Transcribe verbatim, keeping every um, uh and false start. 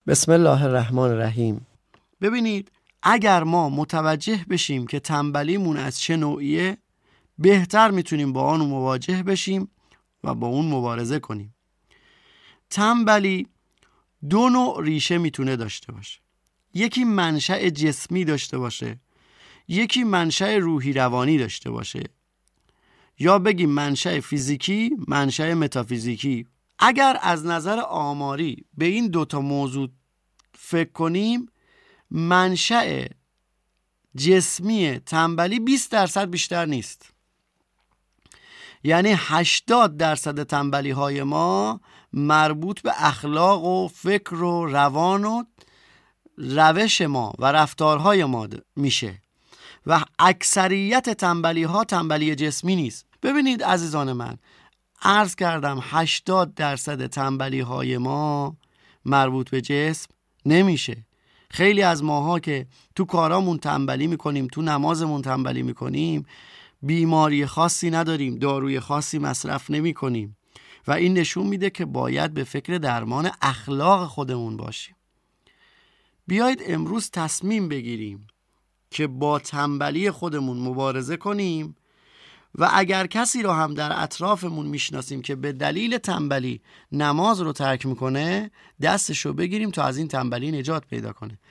بسم الله الرحمن الرحیم. ببینید اگر ما متوجه بشیم که تنبلیمون از چه نوعیه، بهتر میتونیم با آن مواجه بشیم و با اون مبارزه کنیم. تنبلی دو نوع ریشه میتونه داشته باشه. یکی منشأ جسمی داشته باشه، یکی منشأ روحی روانی داشته باشه، یا بگیم منشأ فیزیکی، منشأ متافیزیکی. اگر از نظر آماری به این دوتا موضوع فکر کنیم، منشأ جسمی تنبلی بیست درصد بیشتر نیست. یعنی هشتاد درصد تنبلی های ما مربوط به اخلاق و فکر و روان و روش ما و رفتارهای ما میشه و اکثریت تنبلی ها تنبلی جسمی نیست. ببینید عزیزان من، عرض کردم هشتاد درصد تنبلی های ما مربوط به جسم نمیشه. خیلی از ماها که تو کارامون تنبلی میکنیم، تو نمازمون تنبلی میکنیم، بیماری خاصی نداریم، داروی خاصی مصرف نمی کنیم و این نشون میده که باید به فکر درمان اخلاق خودمون باشیم. بیایید امروز تصمیم بگیریم که با تنبلی خودمون مبارزه کنیم و اگر کسی رو هم در اطرافمون میشناسیم که به دلیل تنبلی نماز رو ترک میکنه، دستش رو بگیریم تا از این تنبلی نجات پیدا کنه.